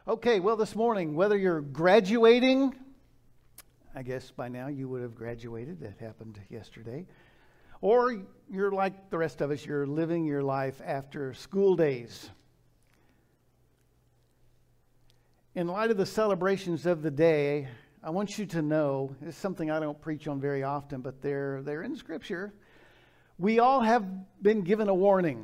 Okay, well, this morning, whether you're graduating, I guess by now you would have graduated. That happened yesterday. Or you're like the rest of us, you're living your life after school days. In light of the celebrations of the day, I want you to know, it's something I don't preach on very often, but they're in Scripture. We all have been given a warning.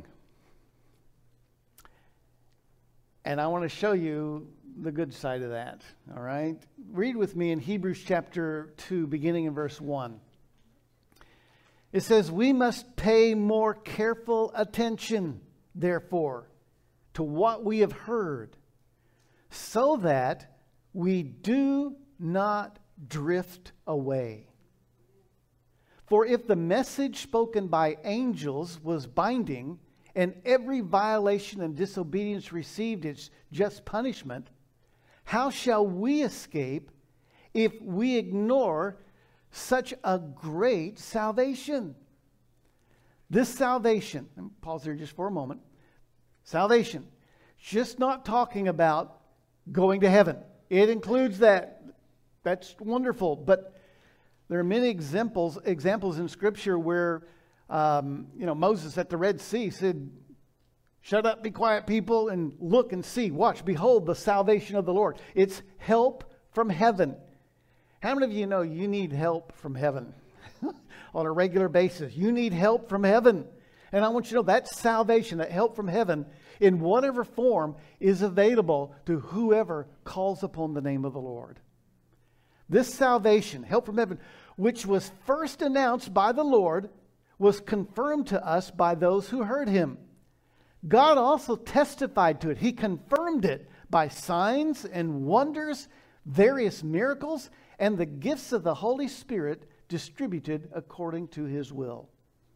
And I want to show you the good side of that, all right? Read with me in Hebrews chapter 2, beginning in verse 1. It says, "We must pay more careful attention, therefore, to what we have heard, so that we do not drift away. For if the message spoken by angels was binding, and every violation and disobedience received its just punishment, how shall we escape if we ignore such a great salvation?" This salvation, and pause here just for a moment. Salvation, just not talking about going to heaven. It includes that. That's wonderful. But there are many examples in Scripture where Moses at the Red Sea said, "Shut up, be quiet, people, and look and see. Watch, behold, the salvation of the Lord." It's help from heaven. How many of you know you need help from heaven on a regular basis? You need help from heaven. And I want you to know that salvation, that help from heaven, in whatever form, is available to whoever calls upon the name of the Lord. This salvation, help from heaven, which was first announced by the Lord, was confirmed to us by those who heard him. God also testified to it. He confirmed it by signs and wonders, various miracles, and the gifts of the Holy Spirit distributed according to his will.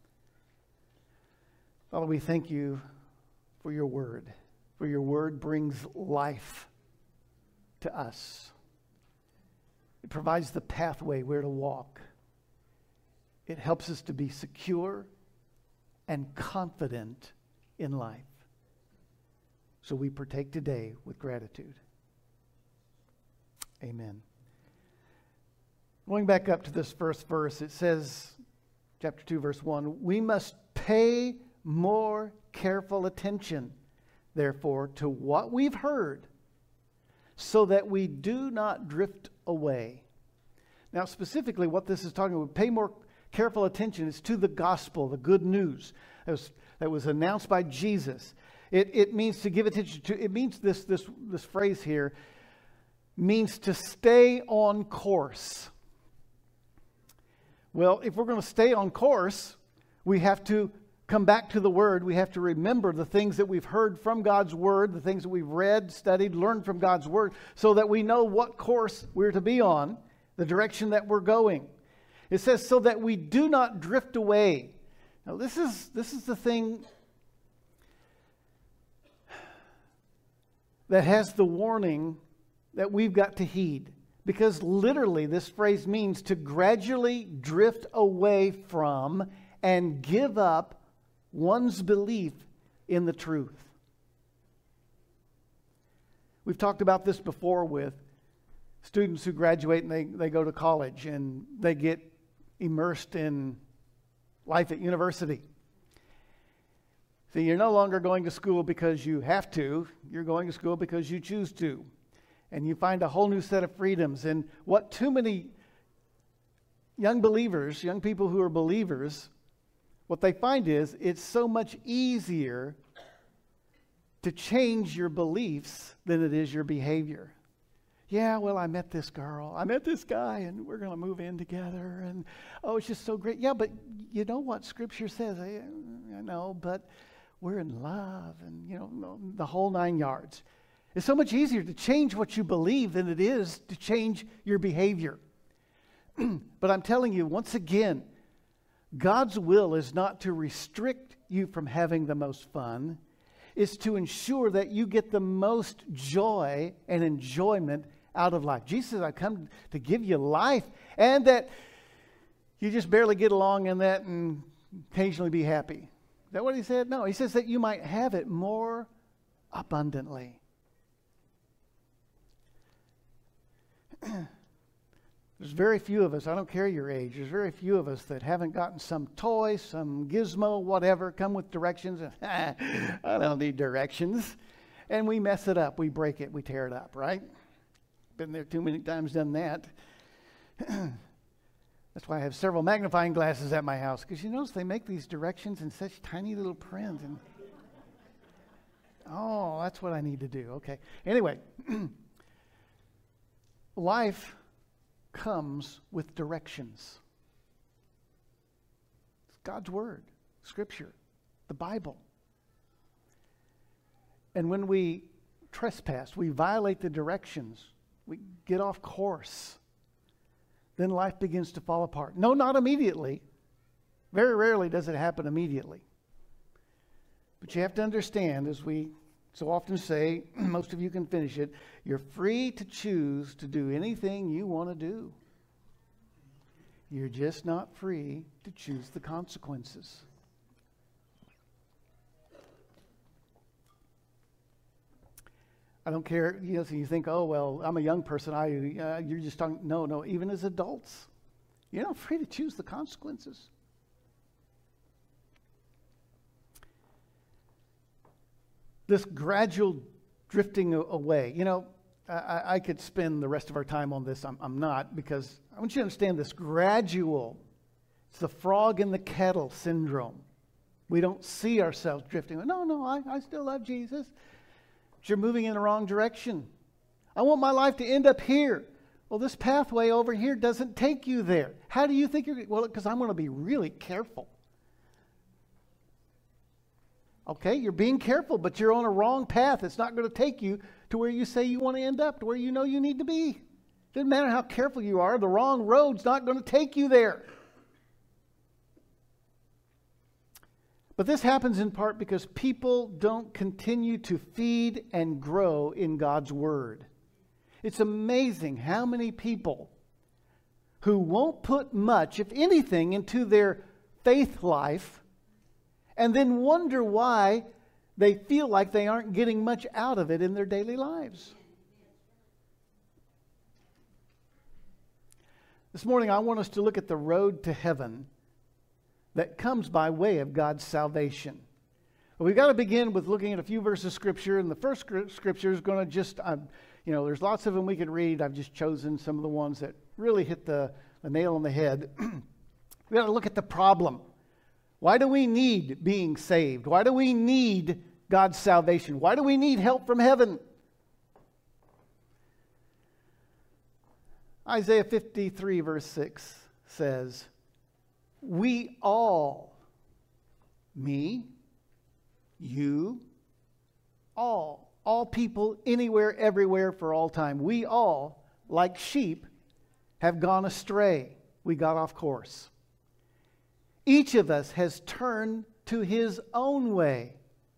Father, we thank you for your word. For your word brings life to us. It provides the pathway where to walk. It helps us to be secure and confident in life. So we partake today with gratitude. Amen. Going back up to this first verse, it says, chapter 2, verse 1, "We must pay more careful attention, therefore, to what we've heard, so that we do not drift away." Now, specifically, what this is talking about, pay more careful attention, is to the gospel, the good news that was announced by Jesus. It means to give attention to, it means this phrase here means to stay on course. Well, if we're going to stay on course, we have to come back to the Word. We have to remember the things that we've heard from God's Word, the things that we've read, studied, learned from God's Word, so that we know what course we're to be on, the direction that we're going. It says, so that we do not drift away. Now, this is the thing that has the warning that we've got to heed. Because literally this phrase means to gradually drift away from and give up one's belief in the truth. We've talked about this before with students who graduate and they go to college and they get immersed in life at university. See, you're no longer going to school because you have to. You're going to school because you choose to. And you find a whole new set of freedoms. And what too many young believers, young people who are believers, what they find is it's so much easier to change your beliefs than it is your behavior. Yeah, well, I met this girl, I met this guy, and we're going to move in together. And, oh, it's just so great. Yeah, but you know what Scripture says. I know, but we're in love and, the whole 9 yards. It's so much easier to change what you believe than it is to change your behavior. But I'm telling you, once again, God's will is not to restrict you from having the most fun. It's to ensure that you get the most joy and enjoyment out of life. Jesus said, "I come to give you life," and that you just barely get along in that and occasionally be happy. Is that what he said? No, he says that you might have it more abundantly. There's very few of us, I don't care your age, there's very few of us that haven't gotten some toy, some gizmo, whatever, come with directions. I don't need directions. And we mess it up, we break it, we tear it up, right? Been there too many times, done that. That's why I have several magnifying glasses at my house, because you notice they make these directions in such tiny little print. And oh, that's what I need to do. Okay. Anyway, life comes with directions. It's God's Word, Scripture, the Bible. And when we trespass, we violate the directions, we get off course, then life begins to fall apart. No, not immediately. Very rarely does it happen immediately. But you have to understand, as we so often say, most of you can finish it, you're free to choose to do anything you want to do. You're just not free to choose the consequences. I don't care, so you think, oh, well, I'm a young person. You're just talking. No, even as adults, you're not free to choose the consequences. This gradual drifting away. I could spend the rest of our time on this. I'm not, because I want you to understand this gradual. It's the frog in the kettle syndrome. We don't see ourselves drifting. No, I still love Jesus. But you're moving in the wrong direction. I want my life to end up here. Well, this pathway over here doesn't take you there. How do you think you're... Well, because I'm going to be really careful. Okay, you're being careful, but you're on a wrong path. It's not going to take you to where you say you want to end up, to where you know you need to be. Doesn't matter how careful you are, the wrong road's not going to take you there. But this happens in part because people don't continue to feed and grow in God's Word. It's amazing how many people who won't put much, if anything, into their faith life, and then wonder why they feel like they aren't getting much out of it in their daily lives. This morning, I want us to look at the road to heaven that comes by way of God's salvation. Well, we've got to begin with looking at a few verses of Scripture, and the first Scripture is going to just, there's lots of them we could read. I've just chosen some of the ones that really hit the nail on the head. We've got to look at the problem. Why do we need being saved? Why do we need God's salvation? Why do we need help from heaven? Isaiah 53 verse 6 says, we all, me, you, all people, anywhere, everywhere, for all time, we all, like sheep, have gone astray. We got off course. Each of us has turned to his own way.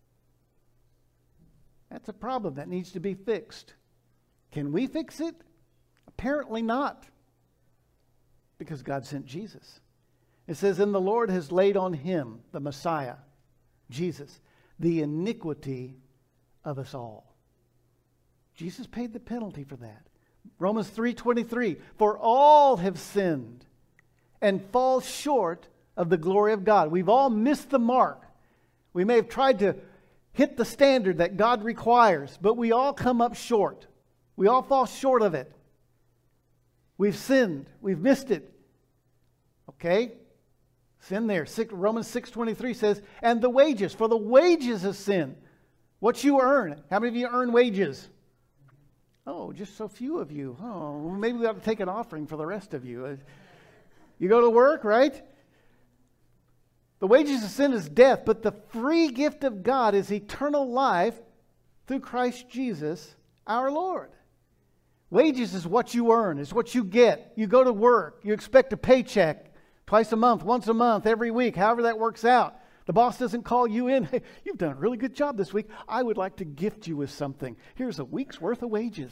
That's a problem that needs to be fixed. Can we fix it? Apparently not. Because God sent Jesus. It says, and the Lord has laid on him, the Messiah, Jesus, the iniquity of us all. Jesus paid the penalty for that. Romans 3:23, for all have sinned and fall short of the glory of God. We've all missed the mark. We may have tried to hit the standard that God requires, but we all come up short. We all fall short of it. We've sinned. We've missed it. Okay? Sin there. Romans 6:23 says, and the wages, for the wages of sin. What you earn. How many of you earn wages? Oh, just so few of you. Oh, well, maybe we ought to take an offering for the rest of you. You go to work, right? The wages of sin is death, but the free gift of God is eternal life through Christ Jesus our Lord. Wages is what you earn, is what you get. You go to work, you expect a paycheck twice a month, once a month, every week, however that works out. The boss doesn't call you in. Hey, you've done a really good job this week. I would like to gift you with something. Here's a week's worth of wages.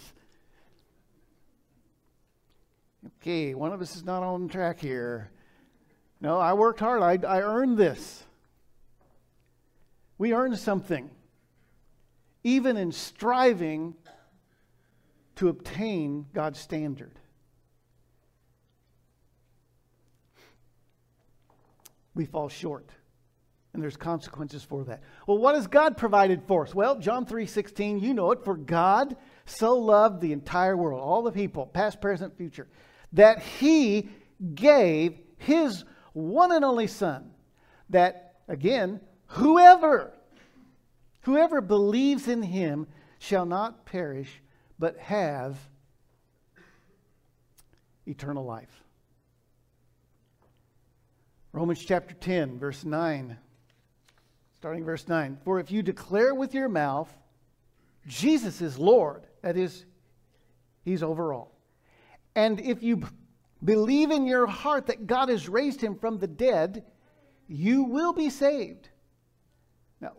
Okay, one of us is not on track here. No, I worked hard. I earned this. We earn something. Even in striving to obtain God's standard. we fall short. And there's consequences for that. Well, what has God provided for us? Well, John 3:16, you know it. For God so loved the entire world, all the people, past, present, future, that he gave his one and only Son, that, again, whoever believes in him shall not perish, but have eternal life. Romans chapter 10, verse 9. Starting verse 9. For if you declare with your mouth, Jesus is Lord, that is, he's over all. And if you believe in your heart that God has raised him from the dead, you will be saved. Now,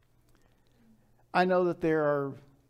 I know that there are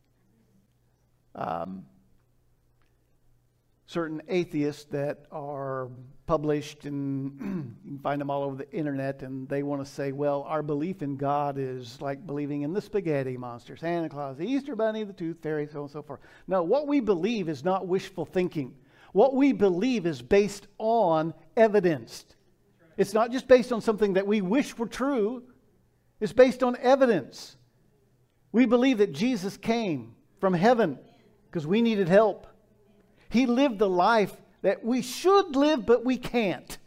certain atheists that are published, and you can find them all over the internet, and they want to say, well, our belief in God is like believing in the spaghetti monster, Santa Claus, the Easter Bunny, the Tooth Fairy, so on and so forth. No, what we believe is not wishful thinking. What we believe is based on evidence. It's not just based on something that we wish were true. It's based on evidence. We believe that Jesus came from heaven because we needed help. He lived the life that we should live, but we can't.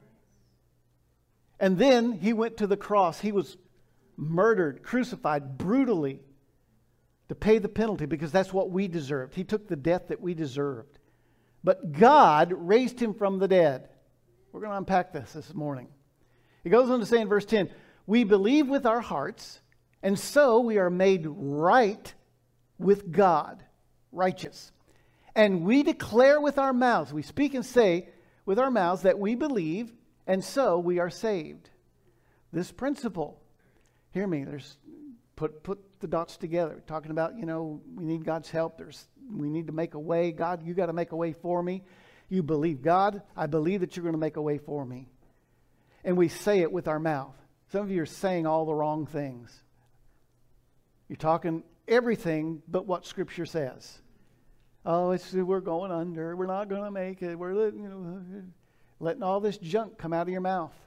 And then he went to the cross. He was murdered, crucified brutally to pay the penalty, because that's what we deserved. He took the death that we deserved. But God raised him from the dead. We're going to unpack this morning. He goes on to say in verse 10, we believe with our hearts, and so we are made right with God, righteous. And we declare with our mouths, we speak and say with our mouths that we believe, and so we are saved. This principle, hear me, put the dots together. Talking about, we need God's help. We need to make a way. God, you got to make a way for me. You believe. God, I believe that you're going to make a way for me. And we say it with our mouth. Some of you are saying all the wrong things. You're talking everything but what Scripture says. Oh, we're going under. We're not going to make it. We're letting all this junk come out of your mouth.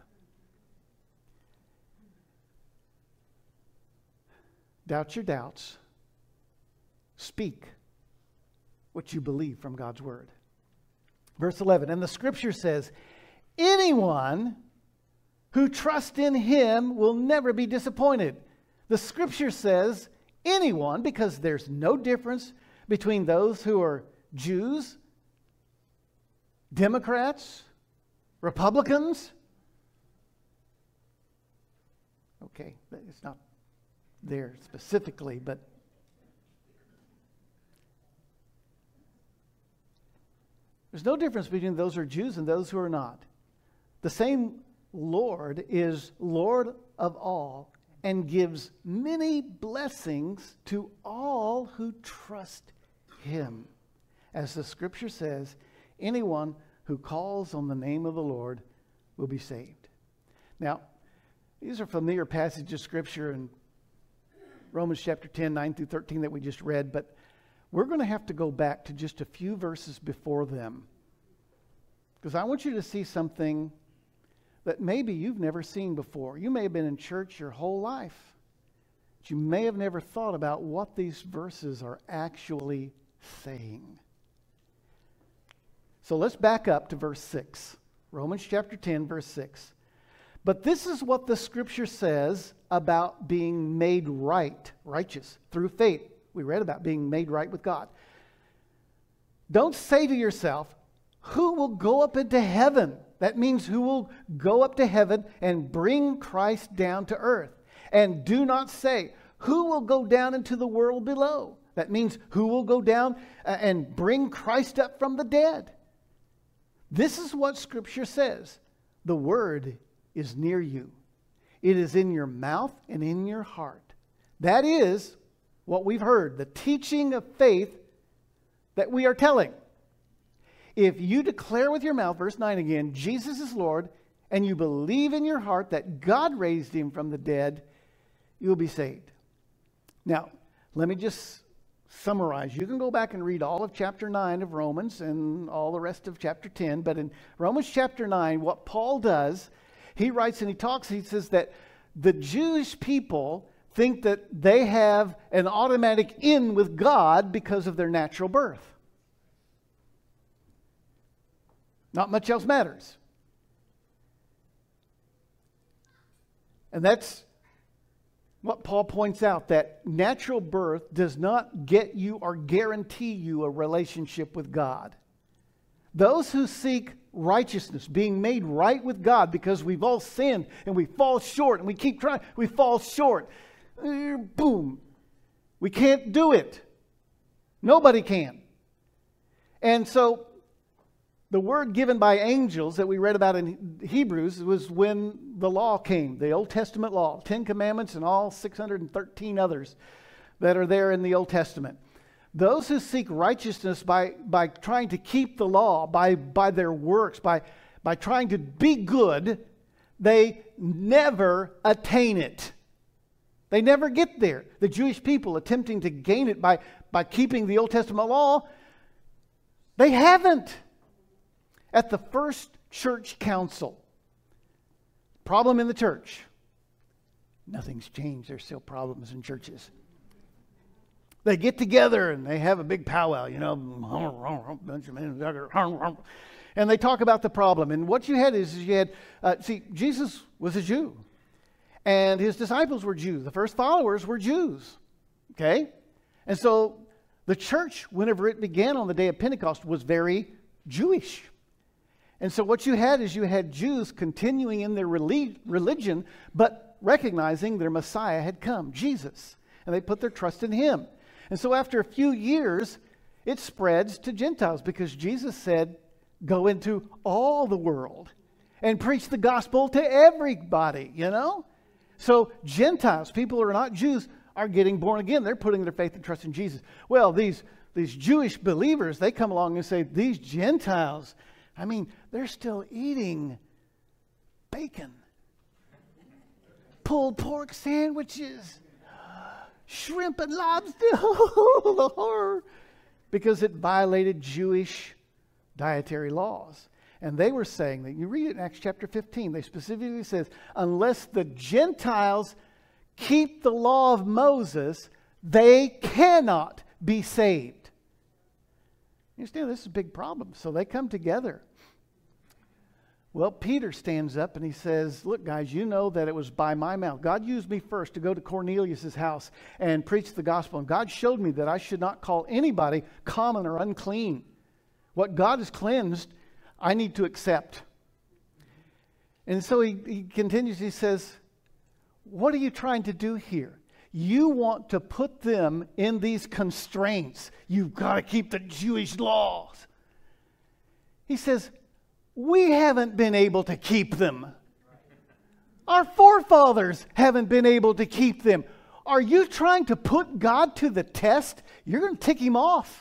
Doubt your doubts. Speak what you believe from God's Word. Verse 11, and the Scripture says, anyone who trusts in him will never be disappointed. The Scripture says anyone, because there's no difference between those who are Jews, Democrats, Republicans. Okay, it's not there specifically, but there's no difference between those who are Jews and those who are not. The same Lord is Lord of all and gives many blessings to all who trust him. As the Scripture says, anyone who calls on the name of the Lord will be saved. Now, these are familiar passages of Scripture in Romans chapter 10, 9 through 13 that we just read, but we're going to have to go back to just a few verses before them, because I want you to see something that maybe you've never seen before. You may have been in church your whole life, but you may have never thought about what these verses are actually saying. So let's back up to verse 6. Romans chapter 10, verse 6. But this is what the Scripture says about being made right, righteous, through faith. We read about being made right with God. Don't say to yourself, who will go up into heaven? That means who will go up to heaven and bring Christ down to earth. And do not say, who will go down into the world below? That means who will go down and bring Christ up from the dead. This is what Scripture says. The Word is near you. It is in your mouth and in your heart. That is what we've heard, the teaching of faith that we are telling. If you declare with your mouth, verse 9 again, Jesus is Lord, and you believe in your heart that God raised him from the dead, you will be saved. Now, let me just summarize. You can go back and read all of chapter 9 of Romans and all the rest of chapter 10, but in Romans chapter 9, what Paul does, he writes and he says that the Jewish people think that they have an automatic in with God because of their natural birth. Not much else matters. And that's what Paul points out, that natural birth does not get you or guarantee you a relationship with God. Those who seek righteousness, being made right with God, because we've all sinned and we fall short and we keep trying, we fall short. Boom. We can't do it. Nobody can. And so the word given by angels that we read about in Hebrews was when the law came, the Old Testament law, 10 Commandments and all 613 others that are there in the Old Testament. Those who seek righteousness by trying to keep the law, by their works, by trying to be good, they never attain it. They never get there. The Jewish people attempting to gain it by keeping the Old Testament law, they haven't. At the first church council, problem in the church. Nothing's changed. There's still problems in churches. They get together and they have a big powwow, you know, and they talk about the problem. And what you had is Jesus was a Jew, and his disciples were Jews. The first followers were Jews, okay? And so the church, whenever it began on the day of Pentecost, was very Jewish. And so what you had is you had Jews continuing in their religion, but recognizing their Messiah had come, Jesus. And they put their trust in him. And so after a few years, it spreads to Gentiles because Jesus said, go into all the world and preach the gospel to everybody, you know? So Gentiles, people who are not Jews, are getting born again. They're putting their faith and trust in Jesus. Well, these Jewish believers, they come along and say, these Gentiles, I mean, they're still eating bacon, pulled pork sandwiches, shrimp and lobster, because it violated Jewish dietary laws. And they were saying that, you read it in Acts chapter 15, they specifically says, unless the Gentiles keep the law of Moses, they cannot be saved. You understand, this is a big problem. So they come together. Well, Peter stands up and he says, look, guys, you know that it was by my mouth. God used me first to go to Cornelius' house and preach the gospel. And God showed me that I should not call anybody common or unclean. What God has cleansed, I need to accept. And so he continues, he says, what are you trying to do here? You want to put them in these constraints. You've got to keep the Jewish laws. He says, we haven't been able to keep them. Our forefathers haven't been able to keep them. Are you trying to put God to the test? You're going to tick him off.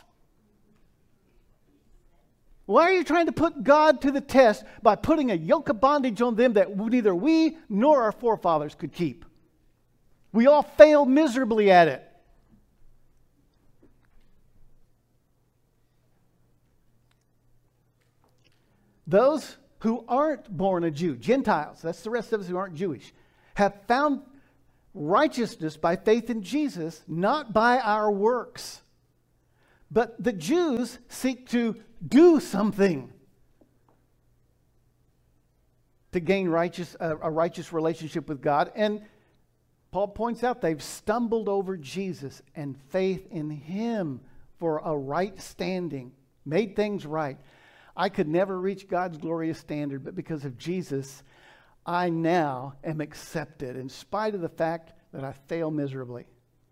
Why are you trying to put God to the test by putting a yoke of bondage on them that neither we nor our forefathers could keep? We all failed miserably at it. Those who aren't born a Jew, Gentiles, that's the rest of us who aren't Jewish, have found righteousness by faith in Jesus, not by our works. But the Jews seek to do something to gain a righteous relationship with God. And Paul points out they've stumbled over Jesus and faith in him for a right standing, made things right. I could never reach God's glorious standard, but because of Jesus, I now am accepted in spite of the fact that I fail miserably.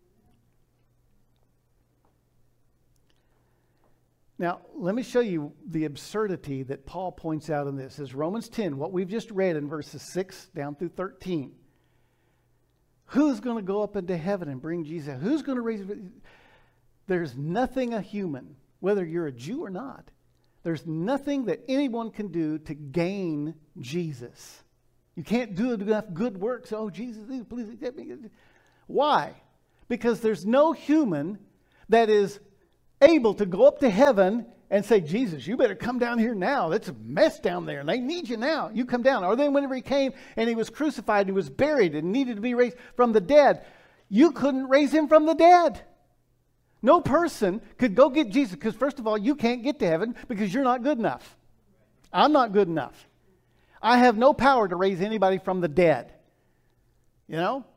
Now, let me show you the absurdity that Paul points out in this. As Romans 10, what we've just read in verses 6 down through 13. Who's going to go up into heaven and bring Jesus? Who's going to raise? There's nothing a human, whether you're a Jew or not, there's nothing that anyone can do to gain Jesus. You can't do enough good works. Oh, Jesus, please accept me. Why? Because there's no human that is able to go up to heaven and say, Jesus, you better come down here now. It's a mess down there, and they need you now. You come down. Or then whenever he came and he was crucified and he was buried and needed to be raised from the dead, you couldn't raise him from the dead. No person could go get Jesus because, first of all, you can't get to heaven because you're not good enough. I'm not good enough. I have no power to raise anybody from the dead. You know?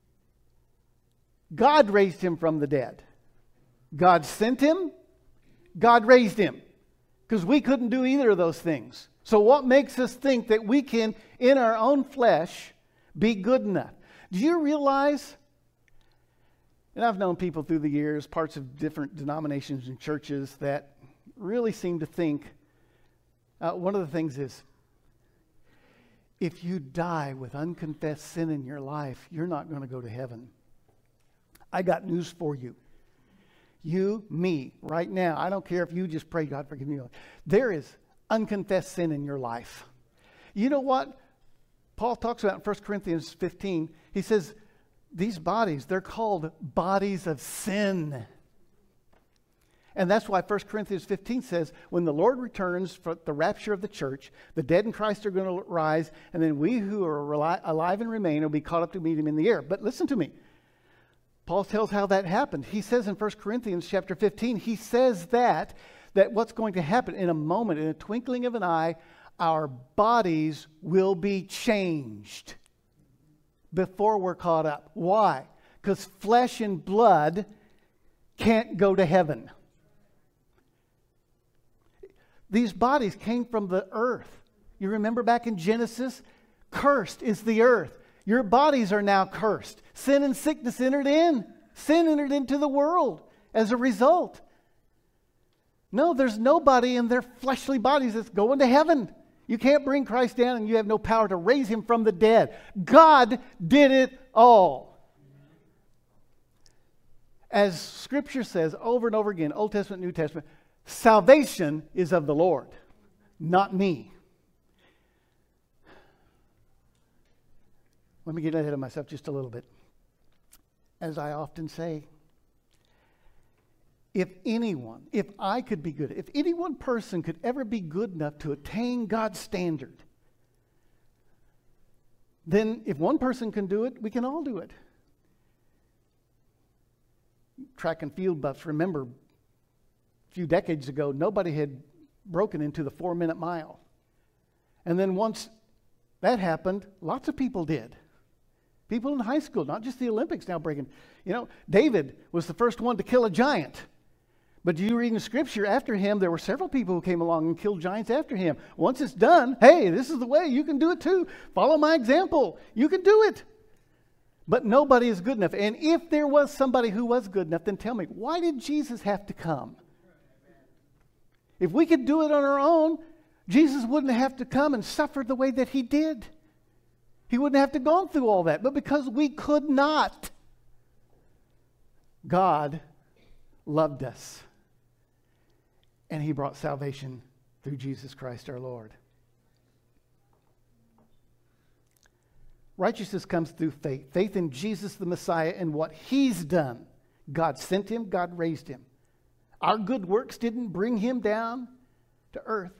God raised him from the dead. God sent him. God raised him. Because we couldn't do either of those things. So what makes us think that we can, in our own flesh, be good enough? Do you realize, and I've known people through the years, parts of different denominations and churches that really seem to think, one of the things is, if you die with unconfessed sin in your life, you're not going to go to heaven. I got news for you. You, me, right now, I don't care if you just pray, God forgive me. There is unconfessed sin in your life. You know what Paul talks about in 1 Corinthians 15? He says, these bodies, they're called bodies of sin. And that's why 1 Corinthians 15 says, when the Lord returns for the rapture of the church, the dead in Christ are going to rise, and then we who are alive and remain will be caught up to meet him in the air. But listen to me. Paul tells how that happened. He says in 1 Corinthians chapter 15, he says that what's going to happen in a moment, in a twinkling of an eye, our bodies will be changed before we're caught up. Why? Because flesh and blood can't go to heaven. These bodies came from the earth. You remember back in Genesis? Cursed is the earth. Your bodies are now cursed. Sin and sickness entered in. Sin entered into the world as a result. No, there's nobody in their fleshly bodies that's going to heaven. You can't bring Christ down and you have no power to raise him from the dead. God did it all. As Scripture says over and over again, Old Testament, New Testament, salvation is of the Lord, not me. Let me get ahead of myself just a little bit. As I often say, if I could be good, if any one person could ever be good enough to attain God's standard, then if one person can do it, we can all do it. Track and field buffs remember a few decades ago, nobody had broken into the 4-minute mile. And then once that happened, lots of people did. People in high school, not just the Olympics now breaking. You know, David was the first one to kill a giant. But you read in Scripture, after him, there were several people who came along and killed giants after him. Once it's done, hey, this is the way. You can do it too. Follow my example. You can do it. But nobody is good enough. And if there was somebody who was good enough, then tell me, why did Jesus have to come? If we could do it on our own, Jesus wouldn't have to come and suffer the way that he did. He wouldn't have to go through all that. But because we could not, God loved us. And he brought salvation through Jesus Christ our Lord. Righteousness comes through faith. Faith in Jesus the Messiah and what he's done. God sent him, God raised him. Our good works didn't bring him down to earth.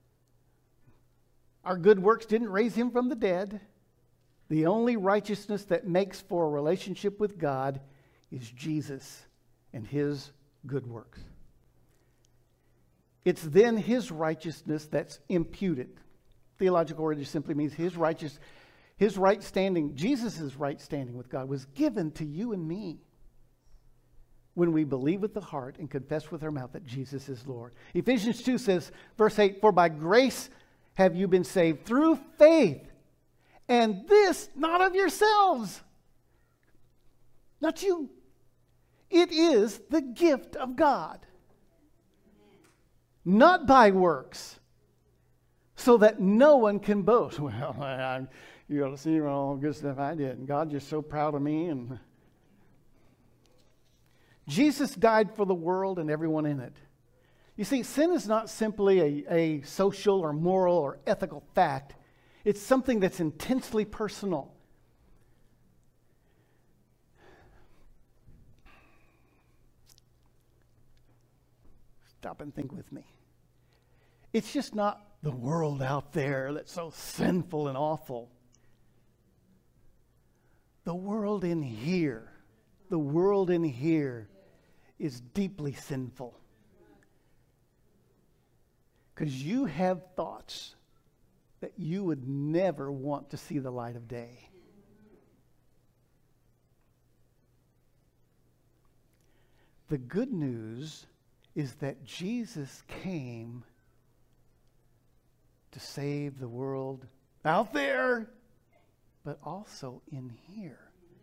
Our good works didn't raise him from the dead. The only righteousness that makes for a relationship with God is Jesus and his good works. It's then his righteousness that's imputed. Theological origin simply means his right standing, Jesus' right standing with God was given to you and me when we believe with the heart and confess with our mouth that Jesus is Lord. Ephesians 2 says, verse 8, for by grace have you been saved through faith. And this not of yourselves. Not you. It is the gift of God. Not by works. So that no one can boast. Well, you ought to see all the good stuff I did. And God's just so proud of me. And Jesus died for the world and everyone in it. You see, sin is not simply a social or moral or ethical fact. It's something that's intensely personal. Stop and think with me. It's just not the world out there that's so sinful and awful. The world in here is deeply sinful. Because you have thoughts that you would never want to see the light of day. The good news is that Jesus came to save the world out there, but also in here.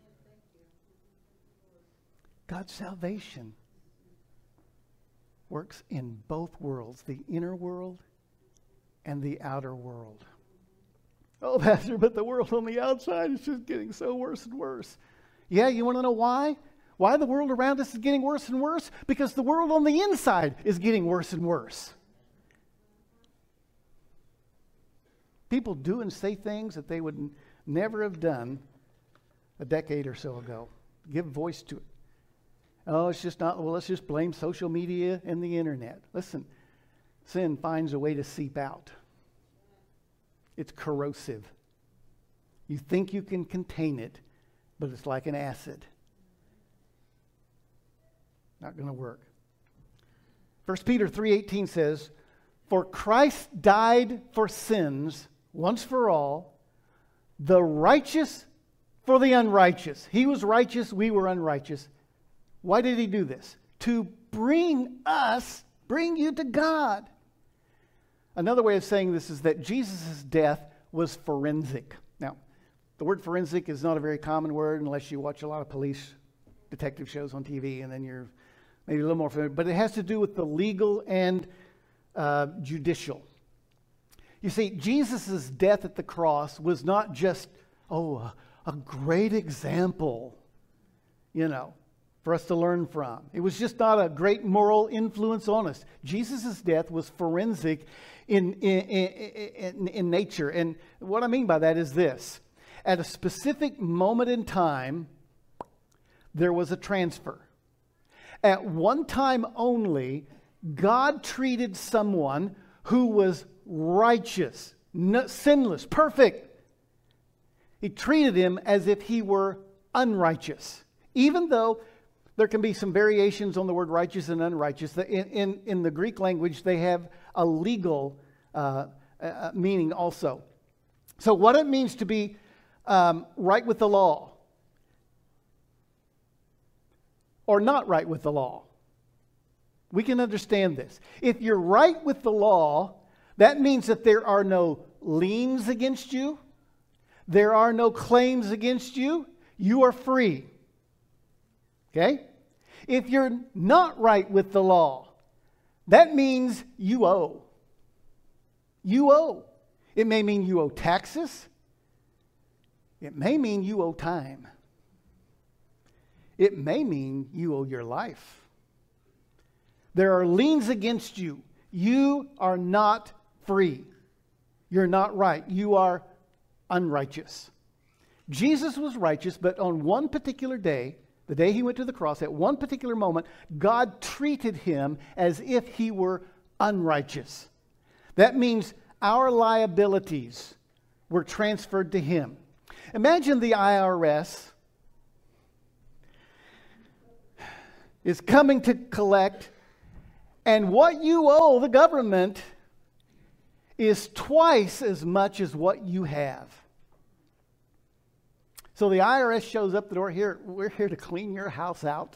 God's salvation works in both worlds, the inner world and the outer world. Oh, Pastor, but the world on the outside is just getting so worse and worse. Yeah, you want to know why? Why the world around us is getting worse and worse? Because the world on the inside is getting worse and worse. People do and say things that they would never have done a decade or so ago. Give voice to it. Oh, it's just not, well, let's just blame social media and the internet. Listen, sin finds a way to seep out. It's corrosive. You think you can contain it, but it's like an acid. Not going to work. 1 Peter 3:18 says, "For Christ died for sins once for all, the righteous for the unrighteous." He was righteous, we were unrighteous. Why did he do this? To bring you to God. Another way of saying this is that Jesus' death was forensic. Now, the word forensic is not a very common word unless you watch a lot of police detective shows on TV, and then you're maybe a little more familiar. But it has to do with the legal and judicial. You see, Jesus' death at the cross was not just, a great example, for us to learn from. It was just not a great moral influence on us. Jesus' death was forensic in nature. And what I mean by that is this. At a specific moment in time, there was a transfer. At one time only, God treated someone who was righteous, sinless, perfect. He treated him as if he were unrighteous. Even though there can be some variations on the word righteous and unrighteous, in the Greek language, they have a legal meaning also. So what it means to be right with the law or not right with the law. We can understand this. If you're right with the law, that means that there are no liens against you. There are no claims against you. You are free. Okay? If you're not right with the law, that means you owe. You owe. It may mean you owe taxes. It may mean you owe time. It may mean you owe your life. There are liens against you. You are not free. You're not right. You are unrighteous. Jesus was righteous, but on one particular day, the day he went to the cross, at one particular moment, God treated him as if he were unrighteous. That means our liabilities were transferred to him. Imagine the IRS is coming to collect, and what you owe the government is twice as much as what you have. So the IRS shows up the door. Here, we're here to clean your house out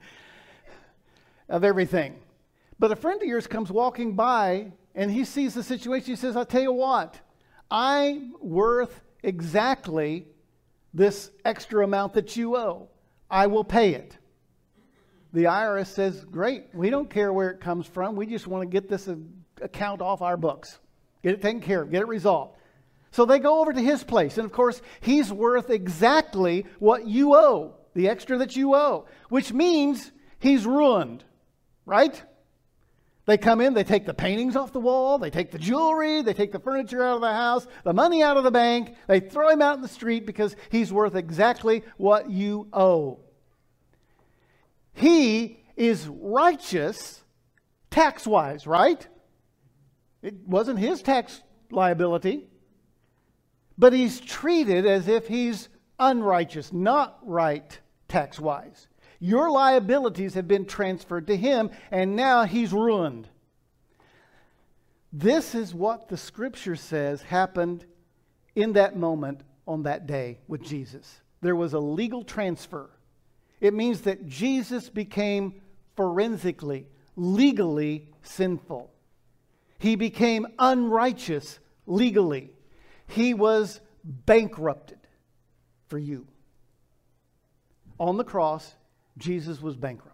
of everything. But a friend of yours comes walking by and he sees the situation. He says, I'll tell you what, I'm worth exactly this extra amount that you owe. I will pay it. The IRS says, great, we don't care where it comes from. We just want to get this account off our books. Get it taken care of, get it resolved. So they go over to his place, and of course, he's worth exactly what you owe, the extra that you owe, which means he's ruined, right? They come in, they take the paintings off the wall, they take the jewelry, they take the furniture out of the house, the money out of the bank, they throw him out in the street because he's worth exactly what you owe. He is righteous, tax-wise, right? It wasn't his tax liability. But he's treated as if he's unrighteous, not right tax-wise. Your liabilities have been transferred to him, and now he's ruined. This is what the Scripture says happened in that moment on that day with Jesus. There was a legal transfer. It means that Jesus became forensically, legally sinful. He became unrighteous legally. He was bankrupted for you. On the cross, Jesus was bankrupt.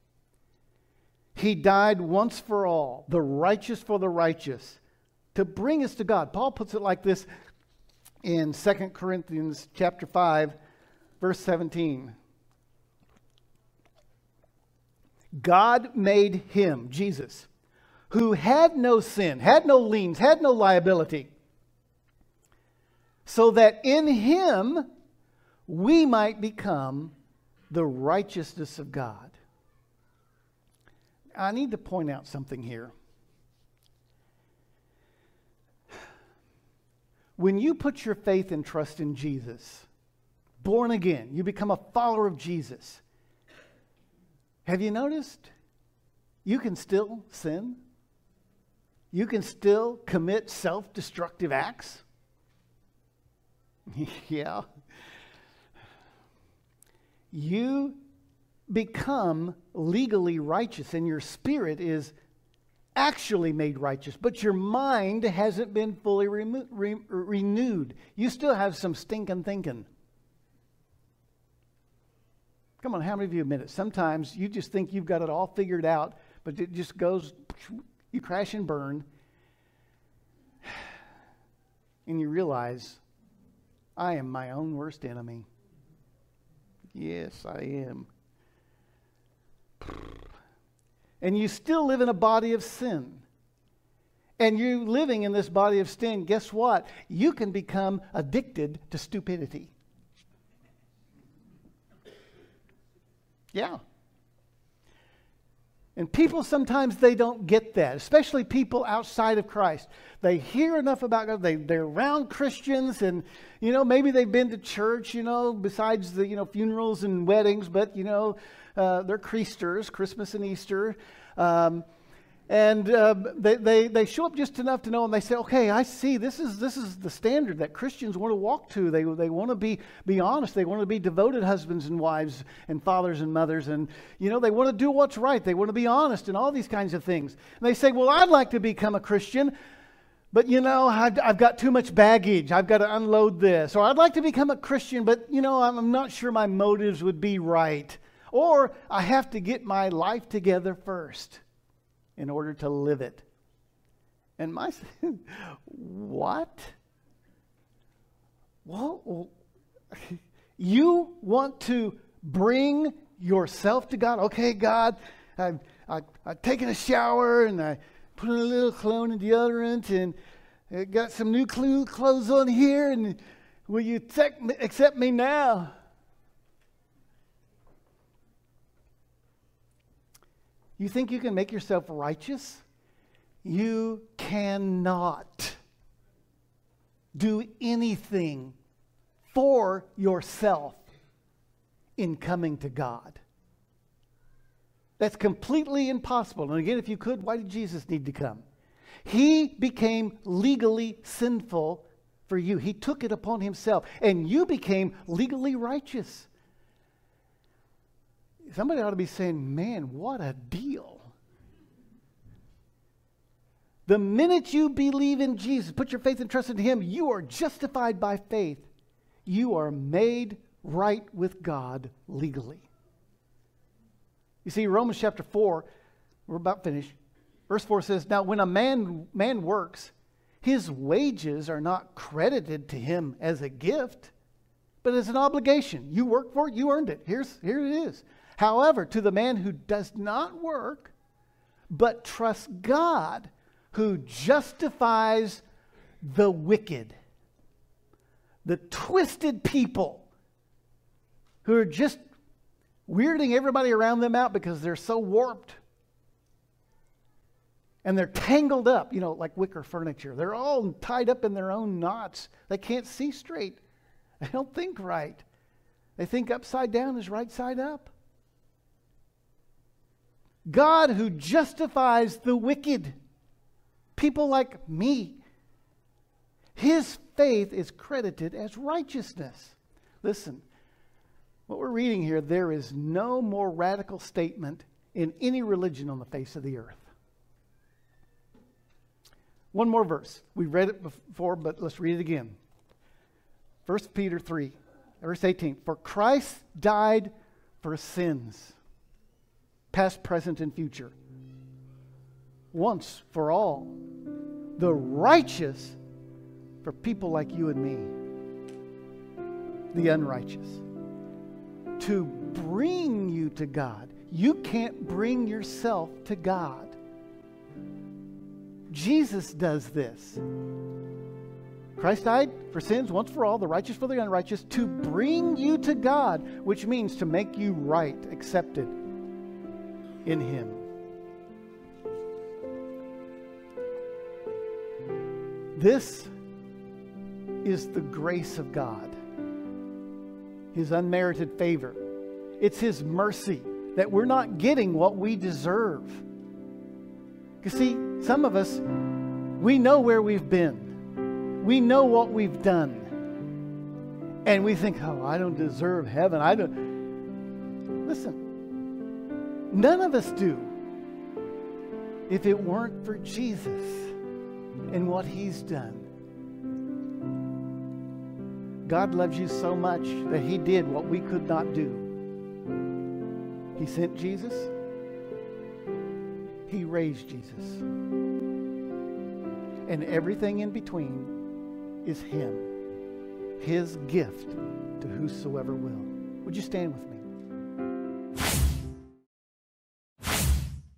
He died once for all, the righteous for the righteous, to bring us to God. Paul puts it like this in 2 Corinthians chapter 5, verse 17. God made him, Jesus, who had no sin, had no liens, had no liability, so that in him we might become the righteousness of God. I need to point out something here. When you put your faith and trust in Jesus, born again, you become a follower of Jesus. Have you noticed? You can still sin. You can still commit self-destructive acts. Yeah. You become legally righteous, and your spirit is actually made righteous, but your mind hasn't been fully renewed. You still have some stinking thinking. Come on, how many of you admit it? Sometimes you just think you've got it all figured out, but it just goes, you crash and burn, and you realize, I am my own worst enemy. Yes, I am. And you still live in a body of sin. And you living in this body of sin, guess what? You can become addicted to stupidity. Yeah. And people sometimes they don't get that, especially people outside of Christ. They hear enough about God. They're around Christians, and maybe they've been to church, besides the funerals and weddings, but they're Christers, Christmas and Easter. They show up just enough to know, and they say, okay, I see, this is the standard that Christians want to walk to. They want to be honest. They want to be devoted husbands and wives and fathers and mothers. And, they want to do what's right. They want to be honest and all these kinds of things. And they say, well, I'd like to become a Christian, but, I've got too much baggage. I've got to unload this. Or I'd like to become a Christian, but, I'm not sure my motives would be right. Or I have to get my life together first in order to live it. And what? Well, you want to bring yourself to God? Okay, God, I've taken a shower and I put a little cologne and deodorant and I got some new clothes on here, and will you accept me now? You think you can make yourself righteous? You cannot do anything for yourself in coming to God. That's completely impossible. And again, if you could, why did Jesus need to come? He became legally sinful for you. He took it upon himself, and you became legally righteous. Somebody ought to be saying, man, what a deal. The minute you believe in Jesus, put your faith and trust in him, you are justified by faith. You are made right with God legally. You see, Romans chapter 4, we're about finished. Verse 4 says, now when a man works, his wages are not credited to him as a gift, but as an obligation. You worked for it, you earned it. Here it is. However, to the man who does not work, but trusts God, who justifies the wicked, the twisted people who are just weirding everybody around them out because they're so warped. And they're tangled up, like wicker furniture. They're all tied up in their own knots. They can't see straight. They don't think right. They think upside down is right side up. God who justifies the wicked, people like me, his faith is credited as righteousness. Listen, what we're reading here, there is no more radical statement in any religion on the face of the earth. One more verse. We read it before, but let's read it again. 1 Peter 3, verse 18. For Christ died for sins, past, present, and future, once for all. The righteous for people like you and me, the unrighteous, to bring you to God. You can't bring yourself to God. Jesus does this. Christ died for sins once for all, the righteous for the unrighteous, to bring you to God, which means to make you right, accepted in Him. This is the grace of God, His unmerited favor. It's His mercy that we're not getting what we deserve. You see, some of us, we know where we've been. We know what we've done. And we think, oh, I don't deserve heaven. I don't. Listen, none of us do. If it weren't for Jesus and what He's done. God loves you so much that He did what we could not do. He sent Jesus. He raised Jesus. And everything in between is Him. His gift to whosoever will. Would you stand with me?